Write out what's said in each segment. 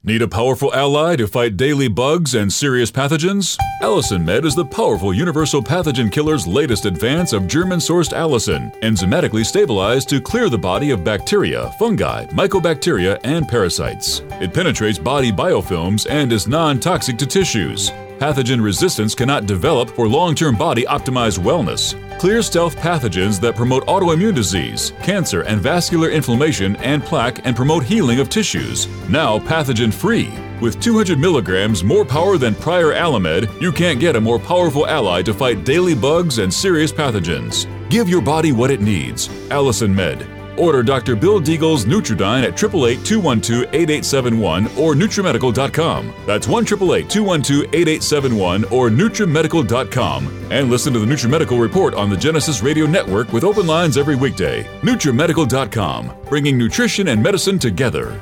Need a powerful ally to fight daily bugs and serious pathogens? Allicin Med is the powerful universal pathogen killer's latest advance of German-sourced allicin, enzymatically stabilized to clear the body of bacteria, fungi, mycobacteria, and parasites. It penetrates body biofilms and is non-toxic to tissues. Pathogen resistance cannot develop for long-term body-optimized wellness. Clear stealth pathogens that promote autoimmune disease, cancer and vascular inflammation and plaque and promote healing of tissues. Now pathogen-free. With 200 milligrams more power than prior Alamed, you can't get a more powerful ally to fight daily bugs and serious pathogens. Give your body what it needs. Allicin Med. Order Dr. Bill Deagle's Nutridyne at 888-212-8871 or NutriMedical.com. That's 1-888-212-8871 or NutriMedical.com. And listen to the NutriMedical Report on the Genesis Radio Network with open lines every weekday. NutriMedical.com, bringing nutrition and medicine together.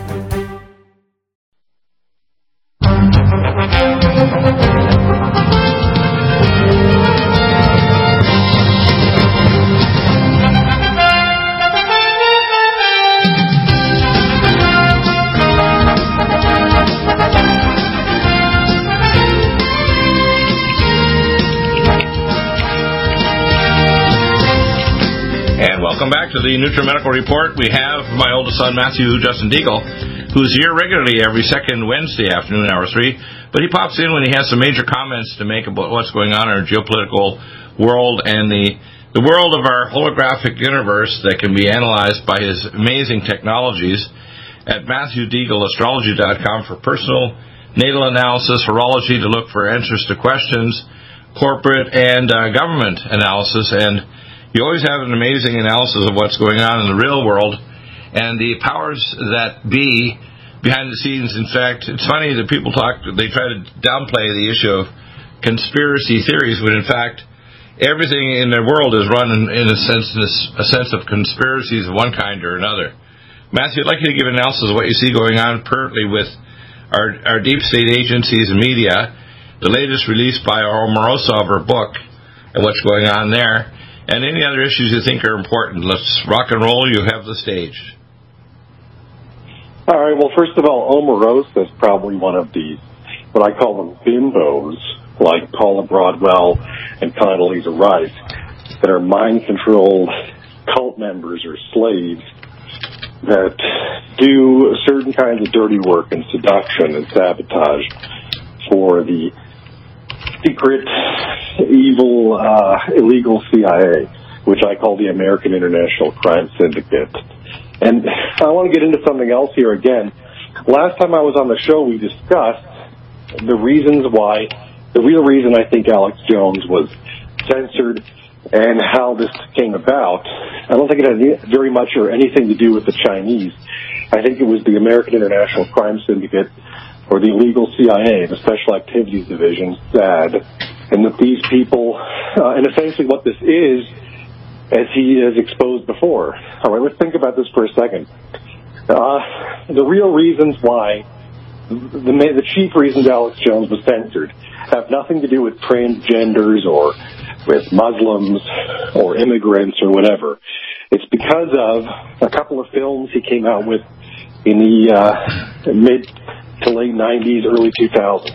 Welcome back to the NutriMedical Report. We have my oldest son, Matthew Justin Deagle, who's here regularly every second Wednesday afternoon, hour 3. But he pops in when he has some major comments to make about what's going on in our geopolitical world and the world of our holographic universe that can be analyzed by his amazing technologies at MatthewDeagleAstrology.com for personal natal analysis, horology to look for answers to questions, corporate and government analysis, and you always have an amazing analysis of what's going on in the real world and the powers that be behind the scenes. In fact, it's funny that people they try to downplay the issue of conspiracy theories when, in fact, everything in the world is run in a sense of conspiracies of one kind or another. Matthew, I'd like you to give an analysis of what you see going on currently with our deep state agencies and media, the latest release by Omarosa of her book, and what's going on there, and any other issues you think are important. Let's rock and roll. You have the stage. All right. Well, first of all, Omarosa is probably one of these, what I call them bimbos, like Paula Broadwell and Condoleezza Rice, that are mind-controlled cult members or slaves that do certain kinds of dirty work and seduction and sabotage for the secret, evil, illegal CIA, which I call the American International Crime Syndicate. And I want to get into something else here again. Last time I was on the show, we discussed the reasons why, the real reason I think Alex Jones was censored and how this came about. I don't think it had very much or anything to do with the Chinese. I think it was the American International Crime Syndicate, or the illegal CIA, the Special Activities Division, SAD, and that these people, and essentially what this is, as he has exposed before. All right, let's think about this for a second. The real reasons why, the chief reasons Alex Jones was censored have nothing to do with transgenders or with Muslims or immigrants or whatever. It's because of a couple of films he came out with in the mid to late 90s, early 2000s.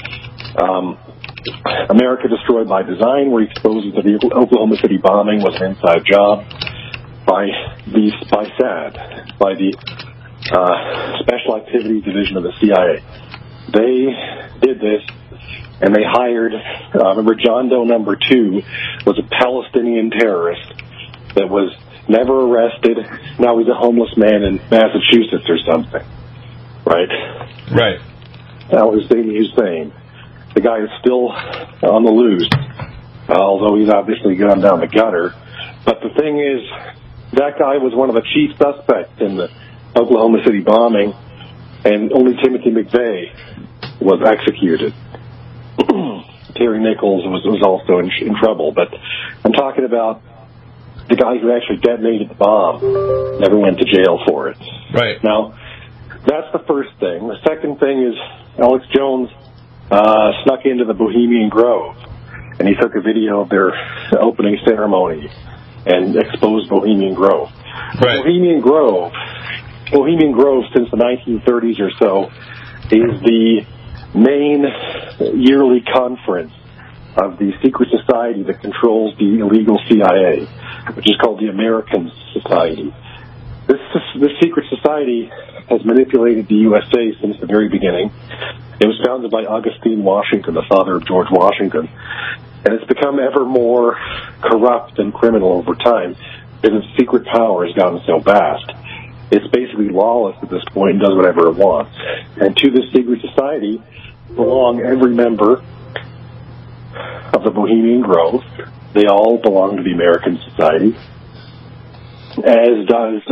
America Destroyed by Design, where he exposes that the Oklahoma City bombing was an inside job by SAD, by the Special Activities Division of the CIA. They did this, and they hired, remember, John Doe number 2 was a Palestinian terrorist that was never arrested. Now he's a homeless man in Massachusetts or something. Right? Right. Hussein Hussein. The guy is still on the loose, although he's obviously gone down the gutter. But the thing is, that guy was one of the chief suspects in the Oklahoma City bombing, and only Timothy McVeigh was executed. Terry Nichols was also in trouble. But I'm talking about the guy who actually detonated the bomb, never went to jail for it. Right. Now, that's the first thing. The second thing is Alex Jones snuck into the Bohemian Grove, and he took a video of their opening ceremony and exposed Bohemian Grove. Right. Bohemian Grove Bohemian Grove, since the 1930s or so, is the main yearly conference of the secret society that controls the illegal CIA, which is called the American Society. This secret society has manipulated the USA since the very beginning. It was founded by Augustine Washington, the father of George Washington, and it's become ever more corrupt and criminal over time because its secret power has gotten so vast. It's basically lawless at this point and does whatever it wants. And to this secret society belong every member of the Bohemian Grove. They all belong to the American Society, as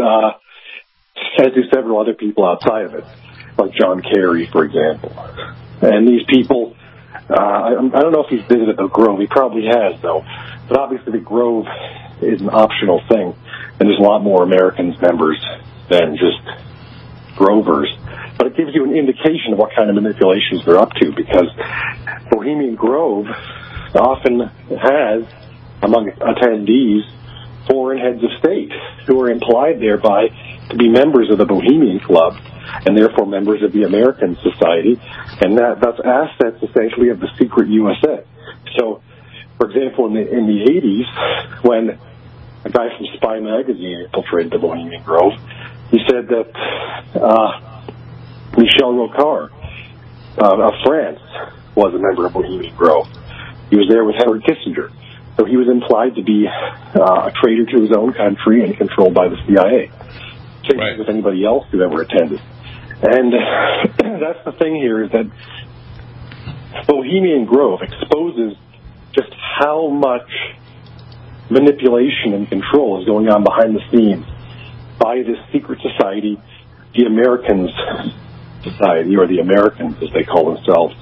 do several other people outside of it, like John Kerry, for example. And these people, I don't know if he's visited the Grove. He probably has, though. But obviously the Grove is an optional thing, and there's a lot more Americans members than just Grovers. But it gives you an indication of what kind of manipulations they're up to, because Bohemian Grove often has, among attendees, foreign heads of state who are implied thereby to be members of the Bohemian Club and therefore members of the American Society, and that's assets essentially of the secret USA. So, for example, in the 80s, when a guy from Spy Magazine infiltrated the Bohemian Grove, he said that Michel Rocard of France was a member of Bohemian Grove. He was there with Henry Kissinger. So he was implied to be a traitor to his own country and controlled by the CIA. Same thing with anybody else who ever attended. And that's the thing here, is that Bohemian Grove exposes just how much manipulation and control is going on behind the scenes by this secret society, the Americans Society, or the Americans as they call themselves,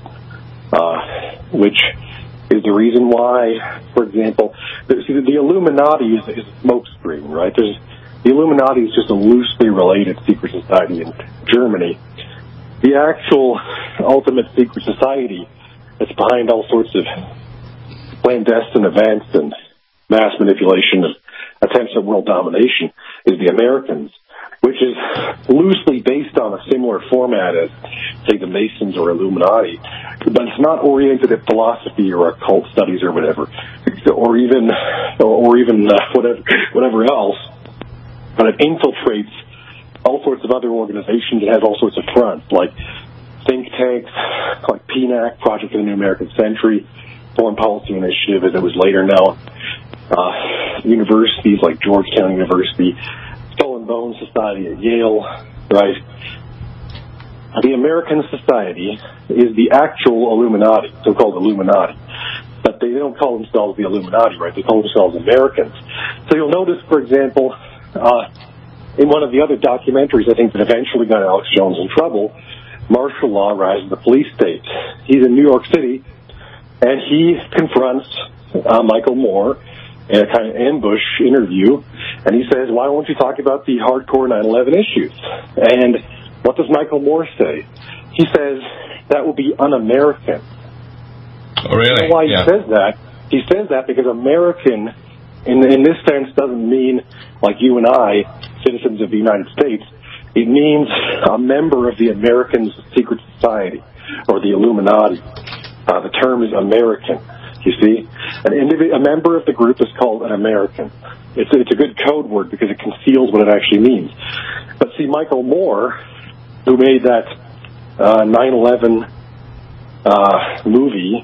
which is the reason why, for example, the Illuminati is a smokescreen, right? The Illuminati is just a loosely related secret society in Germany. The actual ultimate secret society that's behind all sorts of clandestine events and mass manipulation and attempts at world domination is the Americans, which is loosely based on a similar format as, say, the Masons or Illuminati, but it's not oriented at philosophy or occult studies or whatever, or even whatever else. But it infiltrates all sorts of other organizations. It has all sorts of fronts, like think tanks, like PNAC, Project of the New American Century, Foreign Policy Initiative, as it was later known, universities like Georgetown University, Skull and Bones Society at Yale, right? The American Society is the actual Illuminati, so-called Illuminati. But they don't call themselves the Illuminati, right? They call themselves Americans. So you'll notice, for example, in one of the other documentaries, I think, that eventually got Alex Jones in trouble, Martial Law, Rise of the Police State. He's in New York City, and he confronts Michael Moore in a kind of ambush interview, and he says, why won't you talk about the hardcore 9/11 issues? And what does Michael Moore say? He says, that will be un-American. Oh, really? You know why he says that? He says that because American, in this sense, doesn't mean, like you and I, citizens of the United States. It means a member of the American Secret Society, or the Illuminati. The term is American, you see. A member of the group is called an American. It's a good code word because it conceals what it actually means. But see, Michael Moore, who made that 9/11 movie,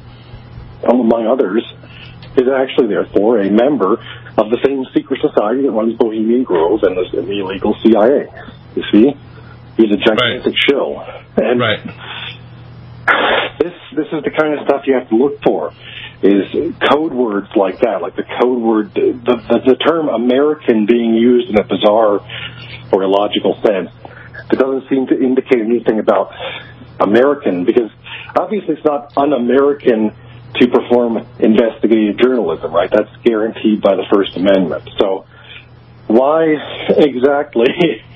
among others, is actually, therefore, a member of the same secret society that runs Bohemian Grove and the illegal CIA. You see? He's a gigantic shill. And this is the kind of stuff you have to look for, is code words like that, like the code word, the term American being used in a bizarre or illogical sense. It doesn't seem to indicate anything about American, because obviously it's not un-American to perform investigative journalism, right? That's guaranteed by the First Amendment. So why exactly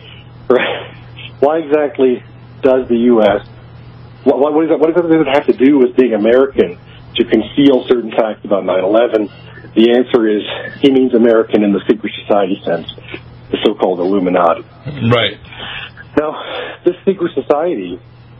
does the U.S., what does it have to do with being American to conceal certain facts about 9/11? The answer is he means American in the secret society sense, the so-called Illuminati. Right. Now, this secret society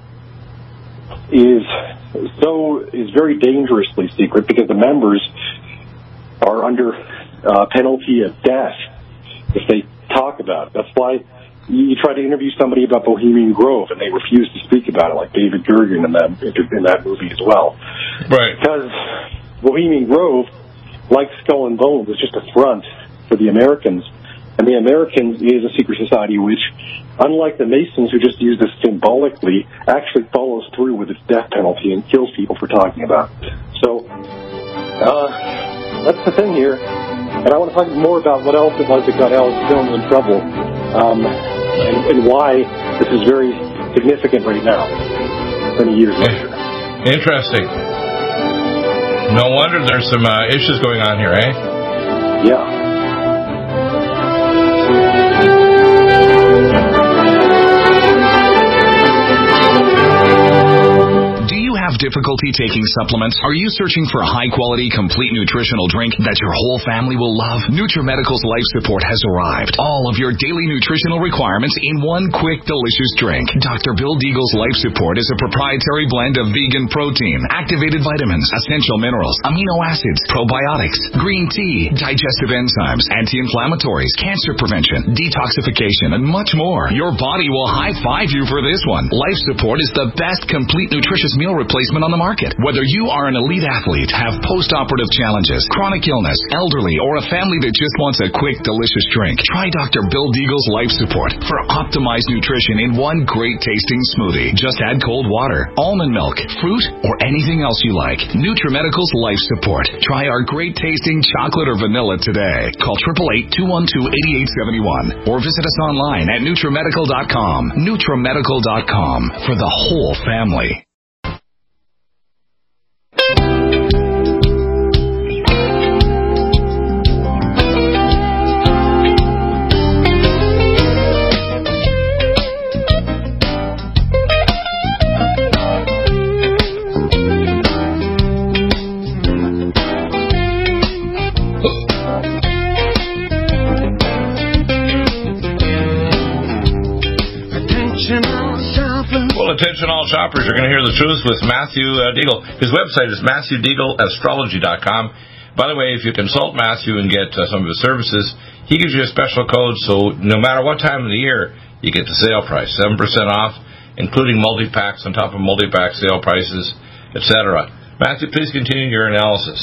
is very dangerously secret because the members are under penalty of death if they talk about it. That's why you try to interview somebody about Bohemian Grove and they refuse to speak about it, like David Gergen in that movie as well. Right. Because Bohemian Grove, like Skull and Bones, is just a front for the Americans. And the Americans is a secret society which, unlike the Masons who just use this symbolically, actually follows through with its death penalty and kills people for talking about it. So, that's the thing here. And I want to talk more about what else it was that got Alex Jones in trouble, and why this is very significant right now, many years later. Interesting. No wonder there's some issues going on here, eh? Yeah. Difficulty taking supplements? Are you searching for a high-quality, complete nutritional drink that your whole family will love? NutriMedical's Life Support has arrived. All of your daily nutritional requirements in one quick, delicious drink. Dr. Bill Deagle's Life Support is a proprietary blend of vegan protein, activated vitamins, essential minerals, amino acids, probiotics, green tea, digestive enzymes, anti-inflammatories, cancer prevention, detoxification, and much more. Your body will high-five you for this one. Life Support is the best complete nutritious meal replacement on the market. Whether you are an elite athlete, have post-operative challenges, chronic illness, elderly, or a family that just wants a quick, delicious drink, try Dr. Bill Deagle's Life Support for optimized nutrition in one great-tasting smoothie. Just add cold water, almond milk, fruit, or anything else you like. NutriMedical's Life Support. Try our great-tasting chocolate or vanilla today. Call 888-212-8871 or visit us online at NutriMedical.com. NutriMedical.com for the whole family. Attention all shoppers, you're going to hear the truth with Matthew Deagle. His website is MatthewDeagleAstrology.com. By the way, if you consult Matthew and get some of his services, he gives you a special code, so no matter what time of the year, you get the sale price, 7% off, including multi-packs on top of multi-pack sale prices, etc. Matthew, please continue your analysis.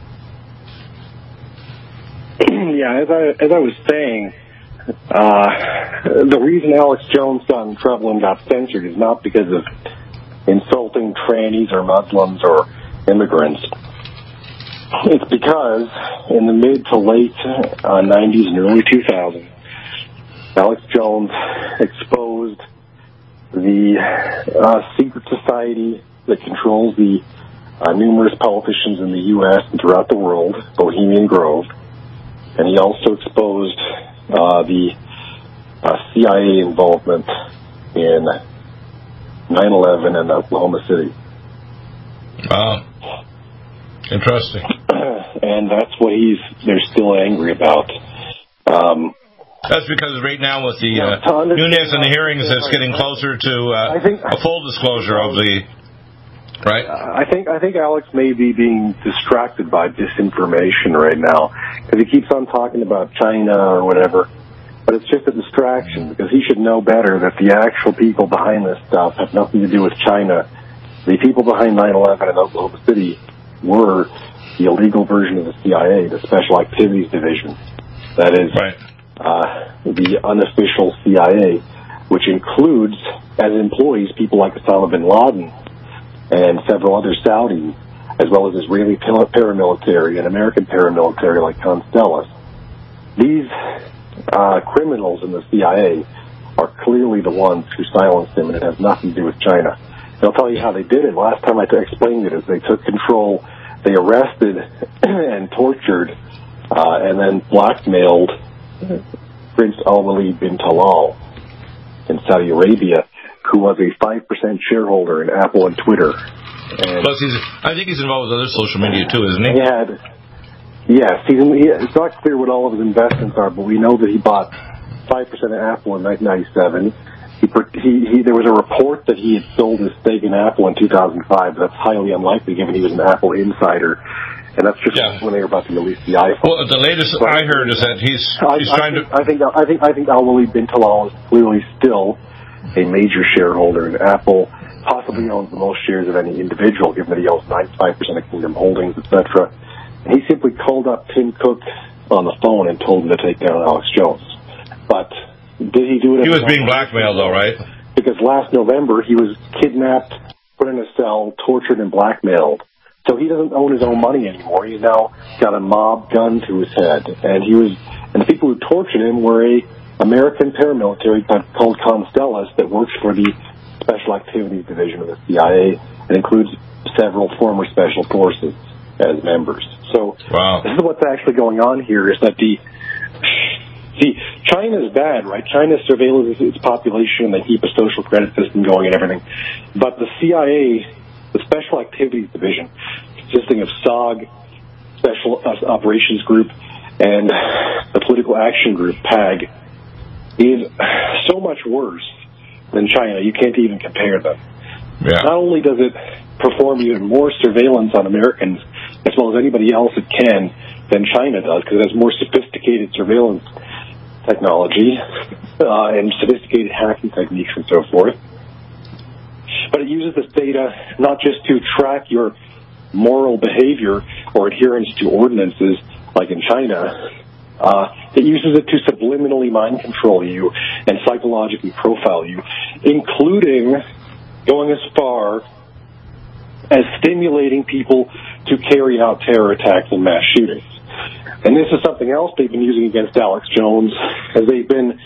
Yeah, as I was saying, the reason Alex Jones got in trouble and got censored is not because of insulting trannies or Muslims or immigrants. It's because in the mid to late 90s and early 2000s, Alex Jones exposed the secret society that controls the numerous politicians in the U.S. and throughout the world, Bohemian Grove, and he also exposed the CIA involvement in 9/11 and Oklahoma City. Interesting. And that's what they're still angry about. That's because right now with the Nunes and the hearings, it's getting closer to a full disclosure of the... Right. I think Alex may be being distracted by disinformation right now because he keeps on talking about China or whatever, but it's just a distraction because he should know better that the actual people behind this stuff have nothing to do with China. The people behind 9/11 in Oklahoma City were the illegal version of the CIA, the Special Activities Division. That is the unofficial CIA, which includes as employees people like Osama bin Laden and several other Saudis, as well as Israeli paramilitary and American paramilitary like Constellus. These criminals in the CIA are clearly the ones who silenced him, and it has nothing to do with China. And I'll tell you how they did it. Last time I explained it is they took control, they arrested and tortured and then blackmailed Prince Al-Walid bin Talal in Saudi Arabia, who was a 5% shareholder in Apple and Twitter. And plus, I think he's involved with other social media too, isn't he? It's not clear what all of his investments are, but we know that he bought 5% of Apple in 1997. there was a report that he had sold his stake in Apple in 2005. That's highly unlikely, given he was an Apple insider. And that's just when they were about to release the iPhone. Well, the latest I heard is that he's trying to. I think Al-Walid bin Talal is clearly still a major shareholder in Apple. Possibly owns the most shares of any individual, given that he owns 95% of Kingdom Holdings, etc. And he simply called up Tim Cook on the phone and told him to take down Alex Jones. But did he do it? He was being blackmailed, though, right? Because last November he was kidnapped, put in a cell, tortured, and blackmailed. So he doesn't own his own money anymore. He's now got a mob gun to his head, and the people who tortured him were a American paramilitary called Constellas that works for the Special Activities Division of the CIA and includes several former special forces as members. So This is what's actually going on here, is that China's bad, right? China's surveillance its population, they keep a social credit system going and everything. But the CIA, the Special Activities Division, consisting of SOG, Special Operations Group, and the Political Action Group, PAG, is so much worse than China. You can't even compare them. Yeah. Not only does it perform even more surveillance on Americans, as well as anybody else it can, than China does, because it has more sophisticated surveillance technology and sophisticated hacking techniques and so forth. But it uses this data not just to track your moral behavior or adherence to ordinances like in China. It uses it to subliminally mind control you and psychologically profile you, including going as far as stimulating people to carry out terror attacks and mass shootings. And this is something else they've been using against Alex Jones, as they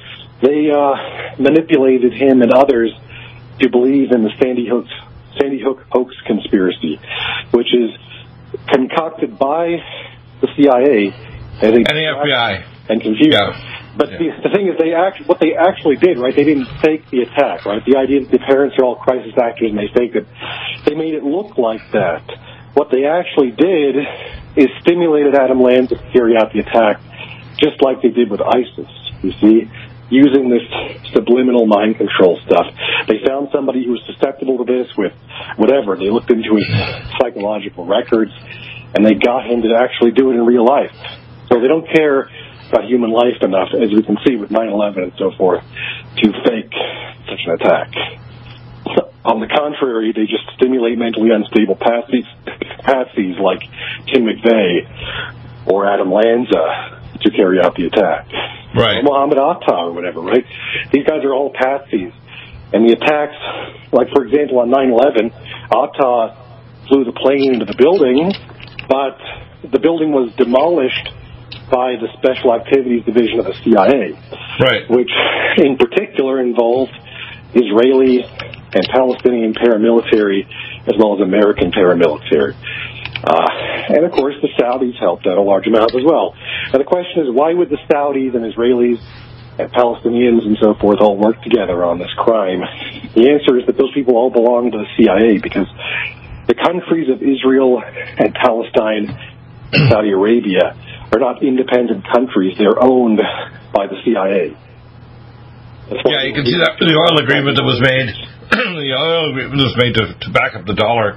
manipulated him and others to believe in the Sandy Hook hoax conspiracy, which is concocted by the CIA and the FBI and confused. Yeah. But the thing is, what they actually did, right? They didn't fake the attack, right? The idea that the parents are all crisis actors and they faked it. They made it look like that. What they actually did is stimulated Adam Lanza to carry out the attack, just like they did with ISIS, you see, using this subliminal mind control stuff. They found somebody who was susceptible to this with whatever. They looked into his psychological records, and they got him to actually do it in real life. So they don't care about human life enough, as we can see with 9/11 and so forth, to fake such an attack. On the contrary, they just stimulate mentally unstable patsies like Tim McVeigh or Adam Lanza to carry out the attack. Right. Or Mohammed Atta or whatever, right? These guys are all patsies. And the attacks, like, for example, on 9/11, Atta flew the plane into the building, but the building was demolished by the Special Activities Division of the CIA, right, which in particular involved Israeli and Palestinian paramilitary as well as American paramilitary. And of course the Saudis helped out a large amount as well. Now the question is, why would the Saudis and Israelis and Palestinians and so forth all work together on this crime? The answer is that those people all belong to the CIA, because the countries of Israel and Palestine and Saudi Arabia are not independent countries. They're owned by the CIA. Yeah, you can see that the oil agreement that was made. The oil agreement was made to back up the dollar.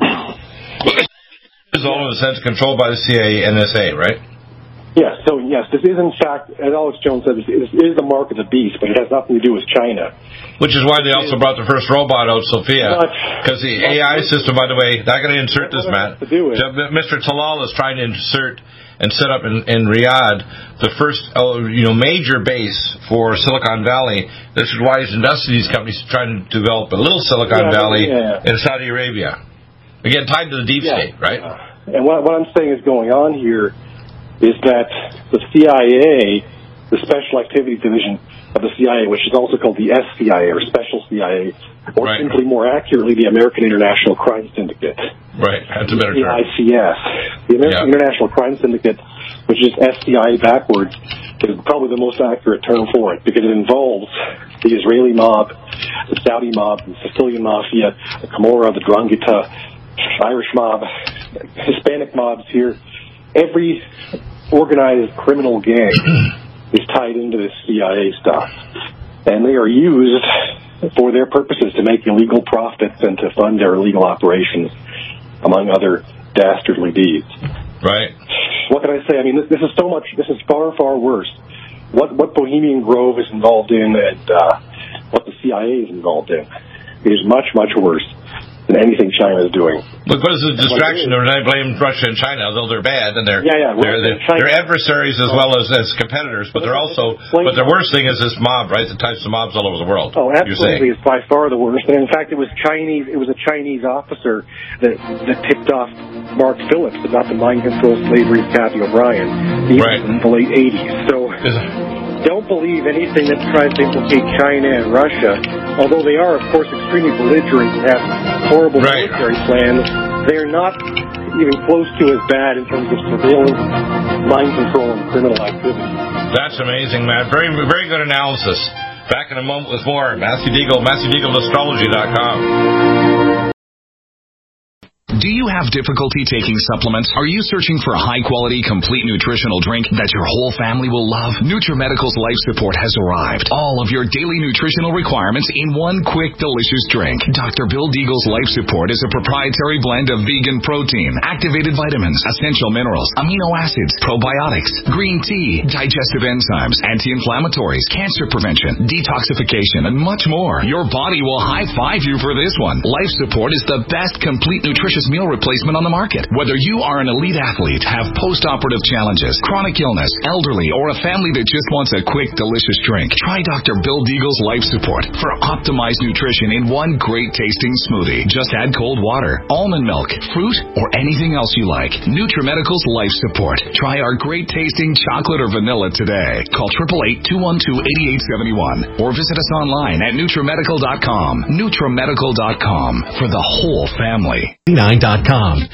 Is all in a sense controlled by the CIA, NSA, right? Yes. So yes, this is in fact, as Alex Jones said, this is the mark of the beast, but it has nothing to do with China. Which is why they also brought the first robot out, Sophia, because the AI system. By the way, they're going to insert this, Matt. Mr. Talal is trying to insert and set up in Riyadh the first major base for Silicon Valley. This is why he's invested in these companies trying to develop a little Silicon Valley in Saudi Arabia. Again, tied to the deep state, right? And what I'm saying is going on here is that the CIA, the Special Activities Division of the CIA, which is also called the SCIA or Special CIA, or simply more accurately, the American International Crime Syndicate. Right, that's a better term. The ICS. The American International Crime Syndicate, which is SCI backwards, is probably the most accurate term for it, because it involves the Israeli mob, the Saudi mob, the Sicilian mafia, the Camorra, the Drangheta, Irish mob, Hispanic mobs here. Every organized criminal gang is tied into this CIA stuff. And they are used for their purposes, to make illegal profits and to fund their illegal operations, among other dastardly deeds. Right. What can I say? I mean, this is so much. This is far, far worse. What Bohemian Grove is involved in, and what the CIA is involved in, is much, much worse than anything China is doing. Look, what is the distraction? They blame Russia and China, though they're bad, and they're adversaries as well as competitors. But they're also. But the worst thing is this mob, right? The types of mobs all over the world. Oh, absolutely! It's by far the worst. And in fact, it was Chinese. It was a Chinese officer that tipped off Mark Phillips about the mind control slavery of Kathy O'Brien, in the late '80s. So. Don't believe anything that tries to implicate China and Russia, although they are, of course, extremely belligerent and have horrible military plans. They're not even close to as bad in terms of surveillance, mind control, and criminal activity. That's amazing, Matt. Very, very good analysis. Back in a moment with more. Matthew Deagle, MatthewDeagleAstrology.com. Do you have difficulty taking supplements? Are you searching for a high-quality, complete nutritional drink that your whole family will love? NutriMedical's Life Support has arrived. All of your daily nutritional requirements in one quick, delicious drink. Dr. Bill Deagle's Life Support is a proprietary blend of vegan protein, activated vitamins, essential minerals, amino acids, probiotics, green tea, digestive enzymes, anti-inflammatories, cancer prevention, detoxification, and much more. Your body will high-five you for this one. Life Support is the best complete nutritious meal replacement on the market. Whether you are an elite athlete, have post-operative challenges, chronic illness, elderly, or a family that just wants a quick, delicious drink, try Dr. Bill Deagle's Life Support for optimized nutrition in one great-tasting smoothie. Just add cold water, almond milk, fruit, or anything else you like. NutriMedical's Life Support. Try our great-tasting chocolate or vanilla today. Call 888-212-8871 or visit us online at NutriMedical.com. NutriMedical.com for the whole family. 9.com.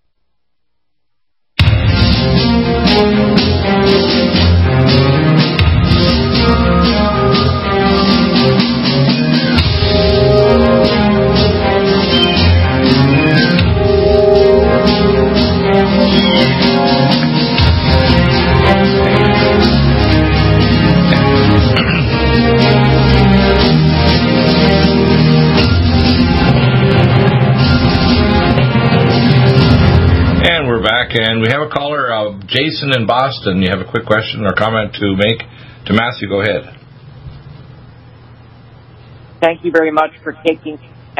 And we have a caller, Jason in Boston. You have a quick question or comment to make to Matthew? Go ahead. Thank you very much for taking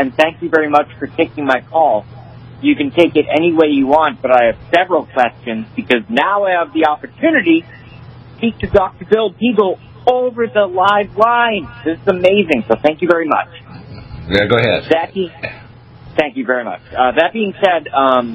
my call. You can take it any way you want, but I have several questions because now I have the opportunity to speak to Dr. Bill Deagle over the live line. This is amazing, so thank you very much. Yeah, go ahead. Thank you very much. That being said,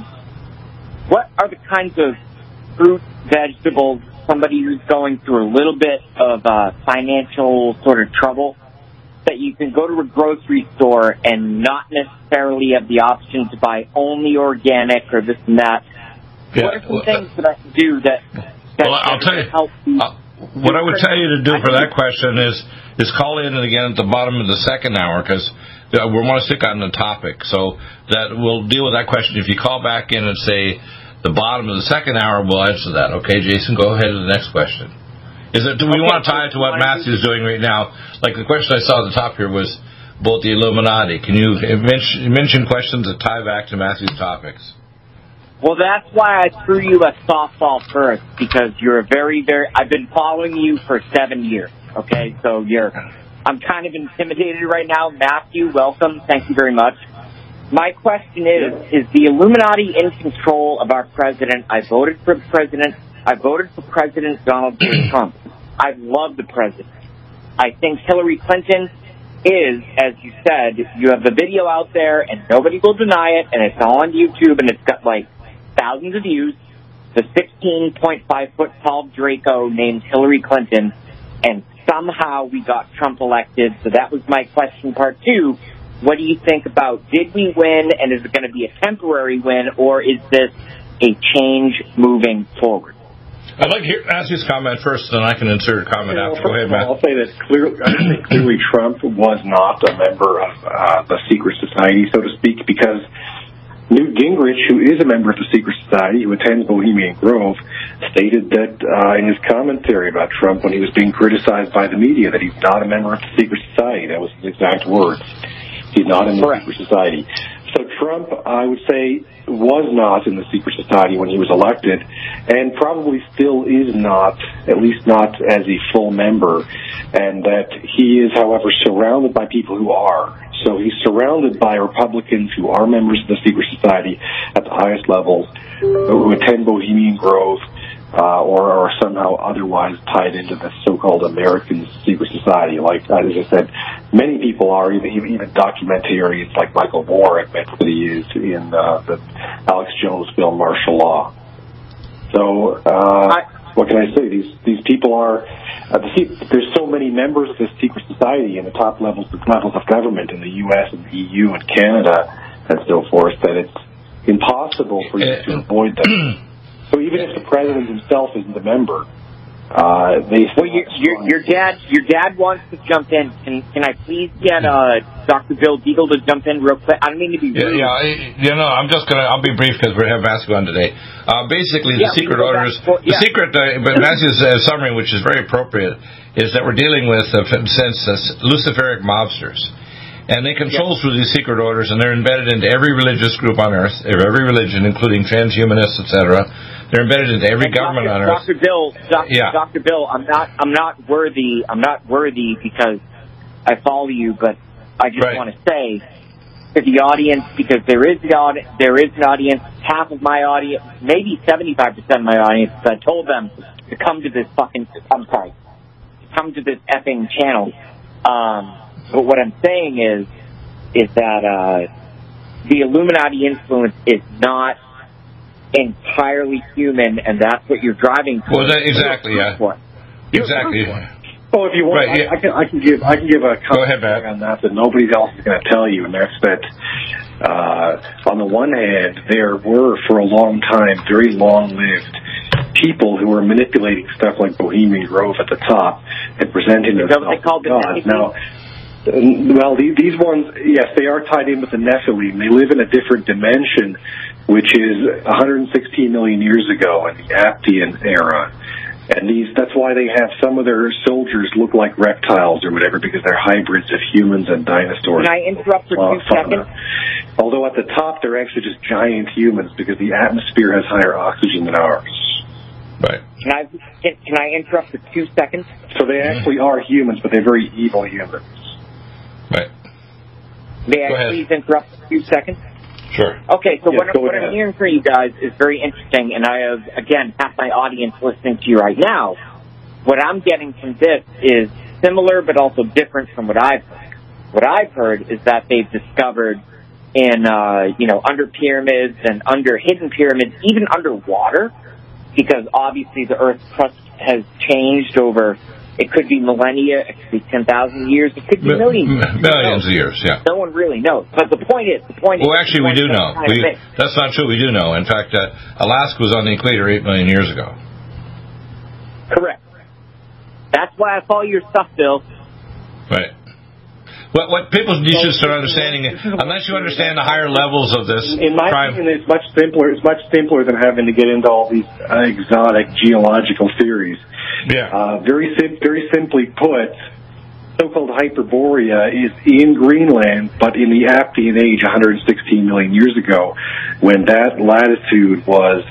what are the kinds of fruit, vegetables, somebody who's going through a little bit of financial sort of trouble, that you can go to a grocery store and not necessarily have the option to buy only organic or this and that? Yeah. What are some things that I can do that I'll tell you, help you? What I would tell you to do for that question is call in again at the bottom of the second hour, because we want to stick on the topic. So that we'll deal with that question. If you call back in and say the bottom of the second hour, we'll answer that. Okay, Jason, go ahead to the next question. Do we want to tie it to what Matthew's doing right now? Like the question I saw at the top here was about the Illuminati. Can you mention questions that tie back to Matthew's topics? Well, that's why I threw you a softball first, because you're a very, very... I've been following you for 7 years, okay? So I'm kind of intimidated right now. Matthew, welcome. Thank you very much. My question is the Illuminati in control of our president? I voted for President Donald J. Trump. I love the president. I think Hillary Clinton is, as you said, you have the video out there and nobody will deny it, and it's all on YouTube, and it's got like thousands of views. The 16.5-foot tall Draco named Hillary Clinton, and somehow we got Trump elected. So that was my question, part two. What do you think about, did we win, and is it going to be a temporary win, or is this a change moving forward? I'd like to ask his comment first, then I can insert a comment after. Go ahead, Matt. I'll say that clearly Trump was not a member of the secret society, so to speak, because Newt Gingrich, who is a member of the secret society, who attends Bohemian Grove, stated that in his commentary about Trump when he was being criticized by the media that he's not a member of the secret society. That was his exact words. He's not in the secret society. So Trump, I would say, was not in the secret society when he was elected, and probably still is not, at least not as a full member, and that he is, however, surrounded by people who are. So he's surrounded by Republicans who are members of the secret society at the highest levels, who attend Bohemian Grove, or are somehow otherwise tied into the so-called American secret society. Like, as I said, many people are, even documentarians like Michael Moore admits that he is in the Alex Jones film Martial Law. So, what can I say? These people are, there's so many members of this secret society in the top levels of government in the U.S. and the EU and Canada and so forth that it's impossible for you to avoid them. So even if the president himself isn't a member, your dad wants to jump in. Can I please get Dr. Bill Deagle to jump in real quick? I don't mean to be rude. I'll be brief because we have Matthew on today. Basically, the secret orders, but Matthew's summary, which is very appropriate, is that we're dealing with, since Luciferic mobsters. And they control through these secret orders, and they're embedded into every religious group on Earth, every religion, including transhumanists, etc. They're embedded into every government on Earth. Dr. Bill, I'm not worthy because I follow you, but I just want to say to the audience, because there is an audience, half of my audience, maybe 75% of my audience, I told them to come to this come to this effing channel. But what I'm saying is that the Illuminati influence is not entirely human, and that's what you're driving towards. Well, exactly, yeah. Exactly. Well, if you want, I can give a comment on that nobody else is going to tell you, and that's that. On the one hand, there were for a long time very long-lived people who were manipulating stuff like Bohemian Grove at the top and presenting themselves as gods. Now, well, these ones, yes, they are tied in with the Nephilim. They live in a different dimension, which is 116 million years ago in the Aptian era. And that's why they have some of their soldiers look like reptiles or whatever, because they're hybrids of humans and dinosaurs. Can I interrupt for 2 seconds? Although at the top they're actually just giant humans because the atmosphere has higher oxygen than ours. Right. Can I interrupt for 2 seconds? So they actually are humans, but they're very evil humans. Right. May I please interrupt for 2 seconds? Sure. Okay, so what I'm hearing from you guys is very interesting, and I have, again, half my audience listening to you right now. What I'm getting from this is similar but also different from what I've heard. What I've heard is that they've discovered in, under pyramids and under hidden pyramids, even underwater, because obviously the Earth's crust has changed over. It could be millennia, it could be 10,000 years, it could be millions of years, yeah. No one really knows. But the point is... Well, actually, we do know. That's not true, we do know. In fact, Alaska was on the equator 8 million years ago. Correct. That's why I follow your stuff, Bill. Right. What people need to start understanding, unless you understand the higher levels of this... In my opinion, it's much simpler. It's much simpler than having to get into all these exotic geological theories. Yeah. Very simply put, so-called Hyperborea is in Greenland, but in the Aptian age, 116 million years ago, when that latitude was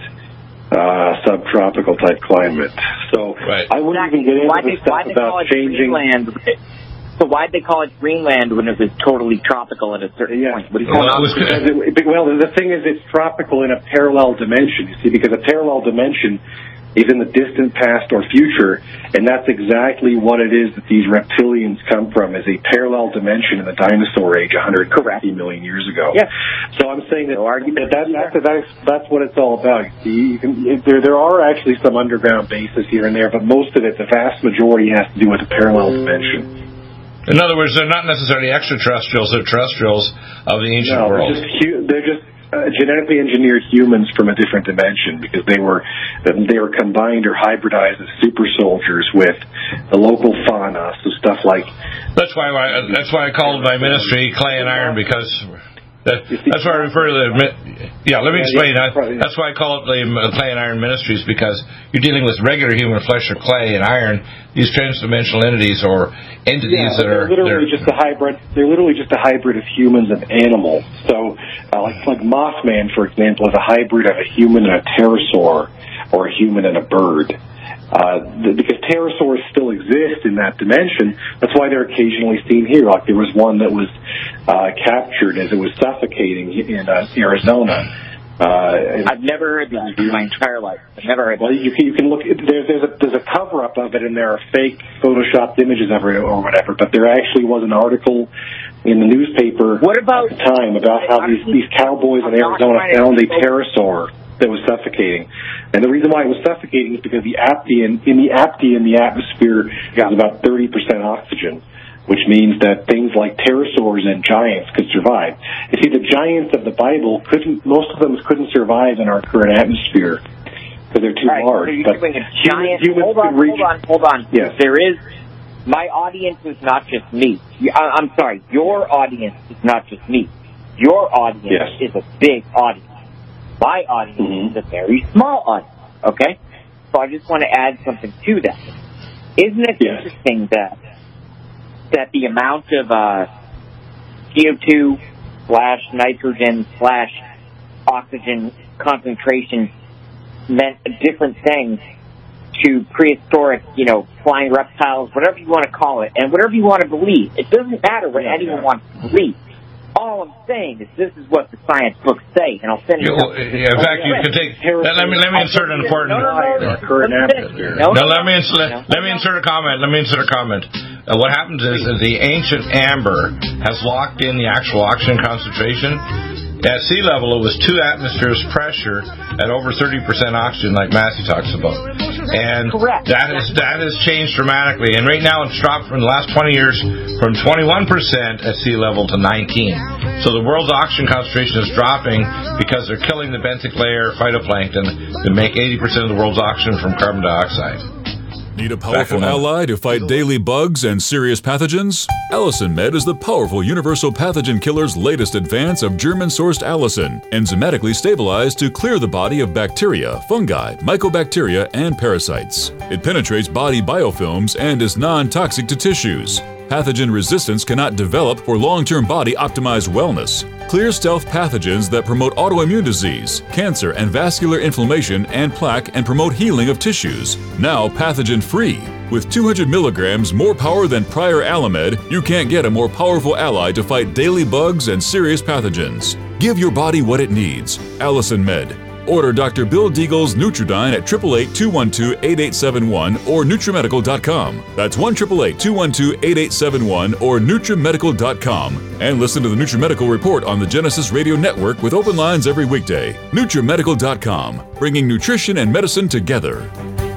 subtropical type climate. So I wouldn't even get into the stuff about changing... So why'd they call it Greenland when it was totally tropical at a certain point? Well, the thing is, it's tropical in a parallel dimension, you see, because a parallel dimension is in the distant past or future, and that's exactly what it is that these reptilians come from, is a parallel dimension in the dinosaur age 150 million years ago. Yeah. So I'm saying that that's what it's all about. There are actually some underground bases here and there, but most of it, the vast majority, has to do with a parallel dimension. In other words, they're not necessarily extraterrestrials; they're terrestrials of the ancient world. They're just genetically engineered humans from a different dimension, because they were combined or hybridized as super soldiers with the local fauna, so stuff like. That's why I called my ministry Clay and Iron, because That's why I refer to the... Yeah, let me explain. That's why I call it the Clay and Iron Ministries, because you're dealing with regular human flesh or clay and iron, these transdimensional entities or entities that are... They're literally just a hybrid. They're literally just a hybrid of humans and animals. So, like Mothman, for example, is a hybrid of a human and a pterosaur, or a human and a bird. Because pterosaurs still exist in that dimension, that's why they're occasionally seen here. Like there was one that was captured as it was suffocating in Arizona. I've never heard that in my entire life. I've never heard that. Well, you can look. There's a cover up of it, and there are fake photoshopped images of it or whatever. But there actually was an article in the newspaper at the time about how these cowboys in Arizona found a pterosaur that was suffocating. And the reason why it was suffocating is because the aptian in the atmosphere is about 30% oxygen, which means that things like pterosaurs and giants could survive. You see, the giants of the Bible most of them couldn't survive in our current atmosphere because they're too large. So you're doing a giant... Hold on. Yes. My audience is not just me. I'm sorry, your audience is not just me. Your audience is a big audience. My audience is a very small audience, okay? So I just want to add something to that. Isn't it interesting that the amount of CO2 / nitrogen / oxygen concentration meant a different thing to prehistoric, flying reptiles, whatever you want to call it, and whatever you want to believe. It doesn't matter what anyone wants to believe. All I'm saying is this is what the science books say, and I'll finish. In fact, you can take. Let me insert an important. Let me insert a comment. What happens is that the ancient amber has locked in the actual oxygen concentration. At sea level, it was 2 atmospheres pressure at over 30% oxygen, like Matthew talks about. And that has changed dramatically. And right now, it's dropped from the last 20 years from 21% at sea level to 19%. So the world's oxygen concentration is dropping because they're killing the benthic layer phytoplankton that make 80% of the world's oxygen from carbon dioxide. Need a powerful ally to fight daily bugs and serious pathogens? Allicin Med is the powerful universal pathogen killer's latest advance of German-sourced allicin, enzymatically stabilized to clear the body of bacteria, fungi, mycobacteria, and parasites. It penetrates body biofilms and is non-toxic to tissues. Pathogen resistance cannot develop for long-term body-optimized wellness. Clear stealth pathogens that promote autoimmune disease, cancer and vascular inflammation and plaque and promote healing of tissues. Now pathogen-free. With 200 milligrams more power than prior Alamed, you can't get a more powerful ally to fight daily bugs and serious pathogens. Give your body what it needs. Allicin Med. Order Dr. Bill Deagle's Nutridyne at 888-212-8871 or NutriMedical.com. That's 1-888-212-8871 or NutriMedical.com. And listen to the NutriMedical Report on the Genesis Radio Network with open lines every weekday. NutriMedical.com, bringing nutrition and medicine together.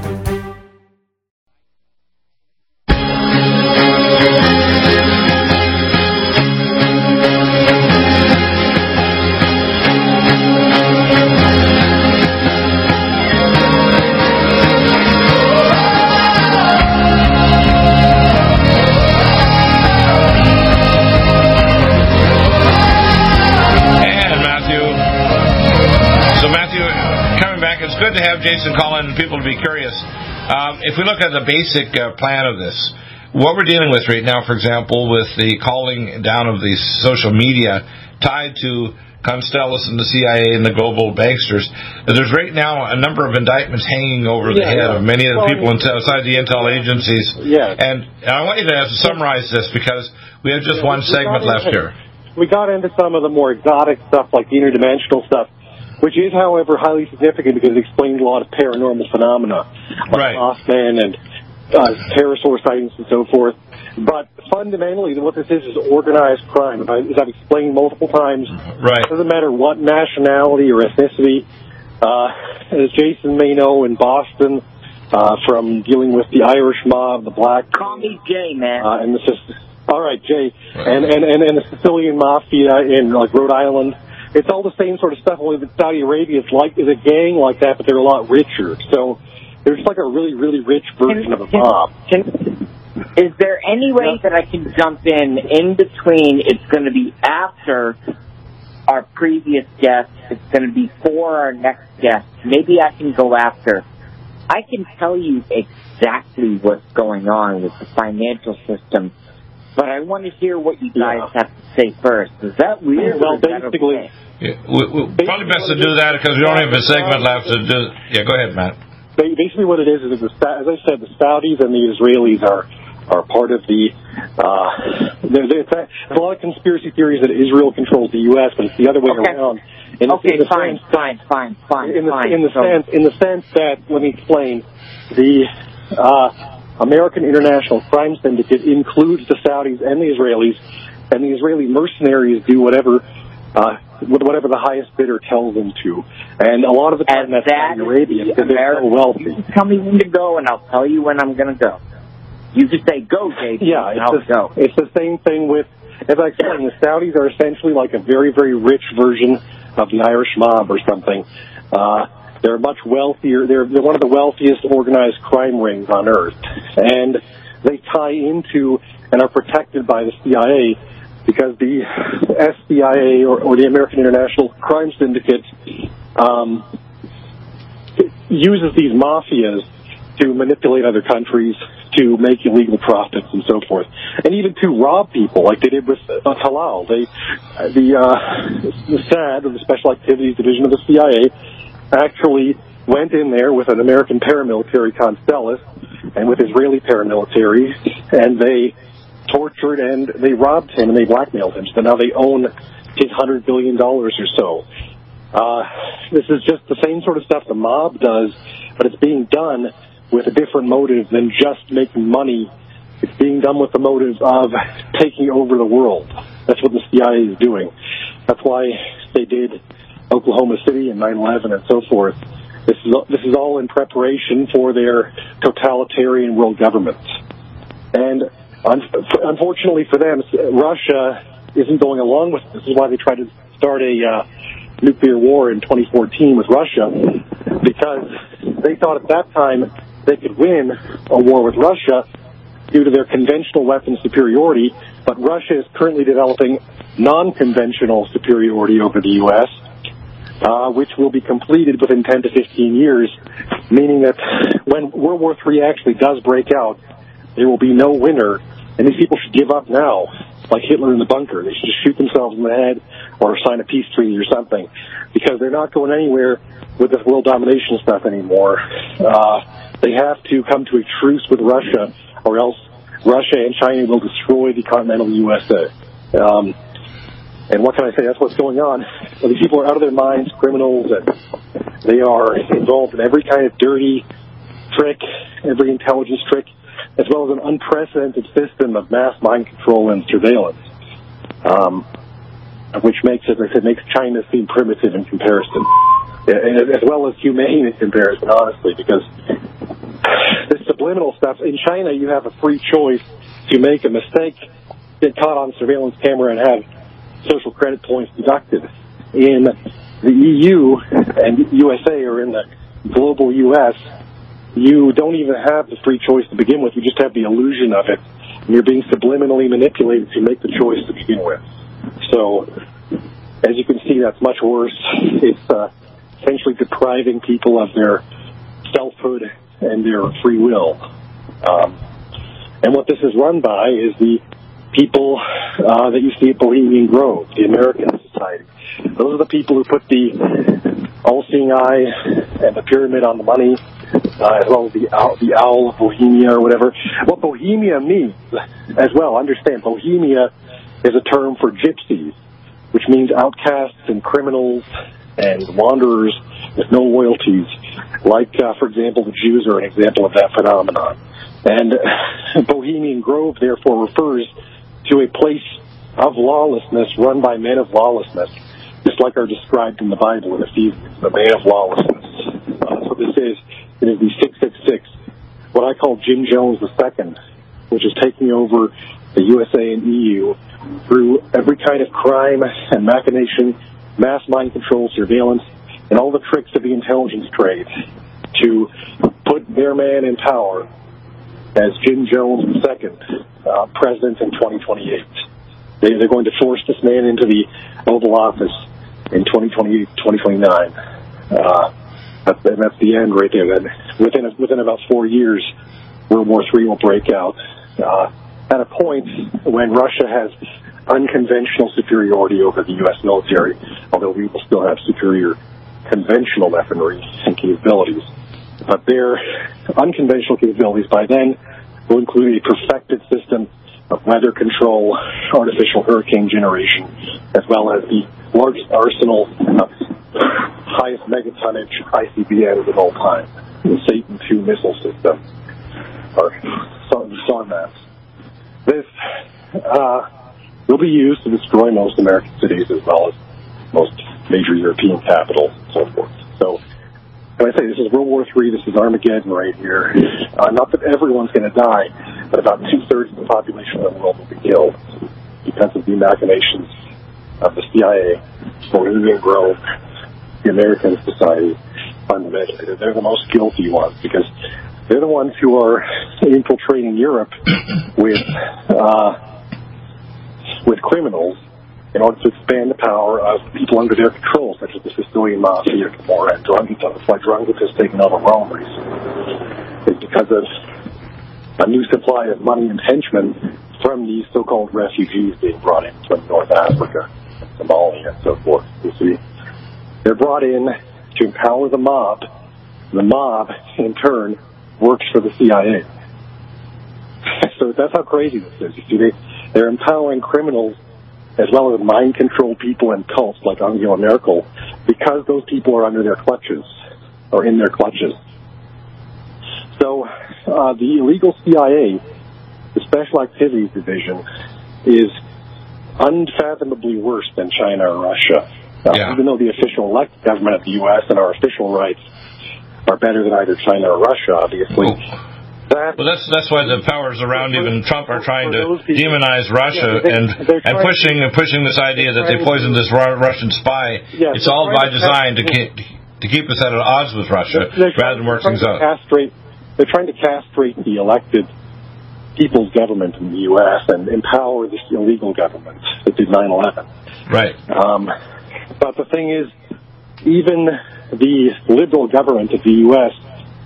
Jason calling people to be curious. If we look at the basic plan of this, what we're dealing with right now, for example, with the calling down of the social media tied to Constellus and the CIA and the global banksters, there's right now a number of indictments hanging over the head of many of the people outside the intel agencies. And I want you to summarize this because we have just one segment left here. We got into some of the more exotic stuff like the interdimensional stuff, which is, however, highly significant because it explains a lot of paranormal phenomena, like Mothman and pterosaur sightings and so forth. But fundamentally, what this is organized crime. As I've explained multiple times, it doesn't matter what nationality or ethnicity. As Jason may know, in Boston, from dealing with the Irish mob, the black... Call me Jay, man. And all right, Jay. And the Sicilian mafia in Rhode Island. It's all the same sort of stuff, only that Saudi Arabia is a gang like that, but they're a lot richer. So they're just like a really, really rich version of a mob. Is there any way that I can jump in between? It's going to be after our previous guest. It's going to be for our next guest. Maybe I can go after. I can tell you exactly what's going on with the financial system, but I want to hear what you guys have to say first. Is that weird? Well, basically... Yeah, probably best to do that because we only have a segment left to do. Yeah, go ahead, Matt. Basically what it is as I said, the Saudis and the Israelis are part of the... there's a lot of conspiracy theories that Israel controls the U.S., but it's the other way around. Fine. In the sense that, let me explain, the American International Crime Syndicate includes the Saudis and the Israelis, and the Israeli mercenaries do whatever the highest bidder tells them to. And a lot of the time that's Saudi Arabia because they're so wealthy. You tell me when to go, and I'll tell you when I'm going to go. You just say, go, Dave, and I'll go. It's the same thing with, as I explained, the Saudis are essentially like a very, very rich version of the Irish mob or something. They're much wealthier. They're one of the wealthiest organized crime rings on earth. And they tie into and are protected by the CIA because the SCIA or the American International Crime Syndicate uses these mafias to manipulate other countries to make illegal profits and so forth, and even to rob people, like they did with Talal. The SAD, or the Special Activities Division of the CIA, actually went in there with an American paramilitary, Constellus, and with Israeli paramilitary, and they tortured and they robbed him and they blackmailed him. So now they own his $100 billion or so. This is just the same sort of stuff the mob does, but it's being done with a different motive than just making money. It's being done with the motive of taking over the world. That's what the CIA is doing. That's why they did Oklahoma City and 9/11 and so forth. This is all in preparation for their totalitarian world government. And unfortunately for them, Russia isn't going along with this. This is why they tried to start a nuclear war in 2014 with Russia, because they thought at that time they could win a war with Russia due to their conventional weapon superiority, but Russia is currently developing non-conventional superiority over the U.S., which will be completed within 10 to 15 years, meaning that when World War III actually does break out, there will be no winner, and these people should give up now, like Hitler in the bunker. They should just shoot themselves in the head or sign a peace treaty or something, because they're not going anywhere with this world domination stuff anymore. They have to come to a truce with Russia, or else Russia and China will destroy the continental USA. And what can I say? That's what's going on. Well, these people are out of their minds, criminals, and they are involved in every kind of dirty trick, every intelligence trick, as well as an unprecedented system of mass mind control and surveillance, which makes, as I said, makes China seem primitive in comparison, as well as humane in comparison, honestly, because this subliminal stuff, in China you have a free choice to make a mistake, get caught on surveillance camera, and have social credit points deducted. In the EU and USA, or in the global US, you don't even have the free choice to begin with. You just have the illusion of it, and you're being subliminally manipulated to make the choice to begin with. So, as you can see, that's much worse. It's essentially depriving people of their selfhood and their free will. And what this is run by is the people that you see at Bohemian Grove, the American Society. Those are the people who put the all-seeing eye and the pyramid on the money, as well as the owl of Bohemia or whatever. What Bohemia means, as well, understand, Bohemia is a term for gypsies, which means outcasts and criminals and wanderers with no loyalties. Like, for example, the Jews are an example of that phenomenon. And Bohemian Grove, therefore, refers to a place of lawlessness run by men of lawlessness, just like are described in the Bible in Ephesians, the man of lawlessness. So this is, it is the 666, what I call Jim Jones II, which is taking over the USA and EU through every kind of crime and machination, mass mind control, surveillance, and all the tricks of the intelligence trade to put their man in power as Jim Jones II, president in 2028. They're going to force this man into the Oval Office in 2028, 2029. And that's the end right there. Then within about 4 years, World War III will break out at a point when Russia has unconventional superiority over the U.S. military, although we will still have superior conventional weaponry and capabilities. But their unconventional capabilities by then will include a perfected system of weather control, artificial hurricane generation, as well as the largest arsenal of highest megatonnage ICBMs of all time, the Satan II missile system, or SONMAS. This will be used to destroy most American cities as well as most major European capitals and so forth. So, when I say this is World War III, this is Armageddon right here. Not that everyone's going to die, but about 2/3 of the population of the world will be killed because of the machinations of the CIA, Bohemian Grove, the American society. Fundamentally, they're the most guilty ones because they're the ones who are infiltrating Europe with criminals in order to expand the power of people under their control, such as the Sicilian Mafia and Drangheta. Like Drangheta's taken over Rome recently. It's because of a new supply of money and henchmen from these so-called refugees being brought in from North Africa, Somalia, and so forth. You see, they're brought in to empower the mob. The mob, in turn, works for the CIA. So that's how crazy this is. You see, they're empowering criminals as well as mind-controlled people and cults like Angela Merkel, because those people are under their clutches, or in their clutches. So the illegal CIA, the Special Activities Division, is unfathomably worse than China or Russia. Even though the official elected government of the U.S. and our official rights are better than either China or Russia, obviously. Well, that's why the powers around even Trump are trying to demonize Russia and pushing this idea that they poisoned this Russian spy. It's all by design to keep us at odds with Russia rather than work things out. They're trying to castrate the elected people's government in the U.S. and empower this illegal government that did 9/11. Right. But the thing is, even the liberal government of the U.S.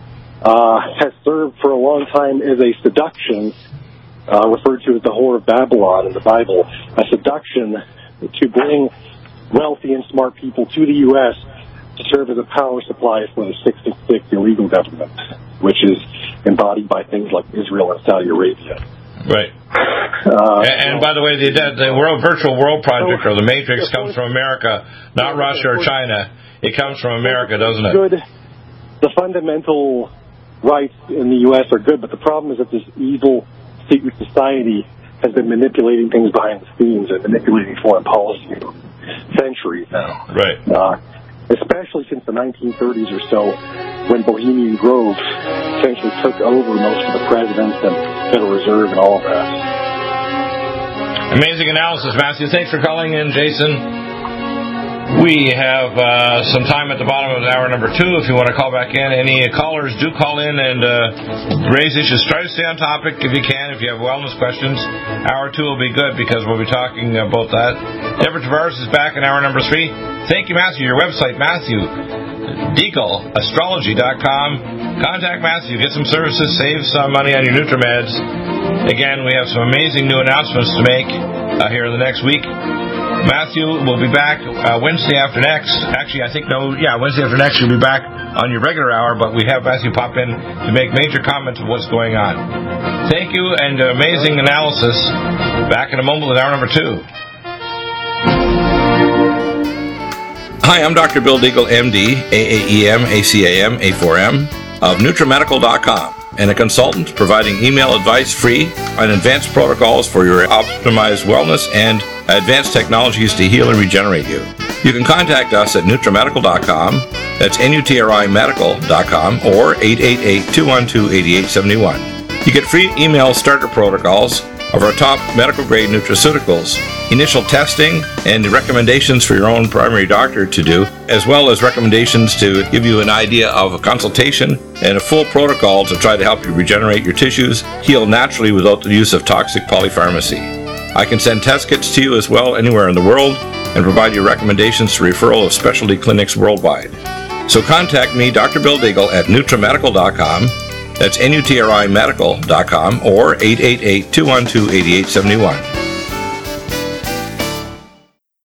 Has served for a long time as a seduction, referred to as the Whore of Babylon in the Bible, a seduction to bring wealthy and smart people to the U.S. to serve as a power supply for the 666 illegal government, which is embodied by things like Israel and Saudi Arabia. Right. And by the way, the virtual world project, or the Matrix, comes from America, not Russia or China. It comes from America, doesn't it? The fundamental rights in the U.S. are good, but the problem is that this evil secret society has been manipulating things behind the scenes and manipulating foreign policy for centuries now. Right. Especially since the 1930s or so, when Bohemian Grove essentially took over most of the presidents and Federal Reserve and all of that. Amazing analysis, Matthew. Thanks for calling in, Jason. We have some time at the bottom of hour number 2 if you want to call back in. Any callers, do call in and raise issues. Try to stay on topic if you can. If you have wellness questions, hour 2 will be good because we'll be talking about that. Deborah Tavares is back in hour number 3. Thank you, Matthew. Your website, MatthewDeagle.astrology.com. Contact Matthew. Get some services. Save some money on your NutriMeds. Again, we have some amazing new announcements to make here in the next week. Matthew will be back Wednesday after next. Actually, Wednesday after next you'll be back on your regular hour, but we have Matthew pop in to make major comments of what's going on. Thank you, and amazing analysis. Back in a moment with hour number 2. Hi, I'm Dr. Bill Deagle, MD, AAEM, ACAM, A4M, of NutriMedical.com, and a consultant providing email advice free on advanced protocols for your optimized wellness and advanced technologies to heal and regenerate you. You can contact us at NutriMedical.com, that's NutriMedical.com, or 888-212-8871. You get free email starter protocols of our top medical-grade nutraceuticals, initial testing, and recommendations for your own primary doctor to do, as well as recommendations to give you an idea of a consultation and a full protocol to try to help you regenerate your tissues, heal naturally without the use of toxic polypharmacy. I can send test kits to you as well anywhere in the world, and provide you recommendations to referral of specialty clinics worldwide. So contact me, Dr. Bill Deagle, at NutriMedical.com. That's NutriMedical.com or 888-212-8871.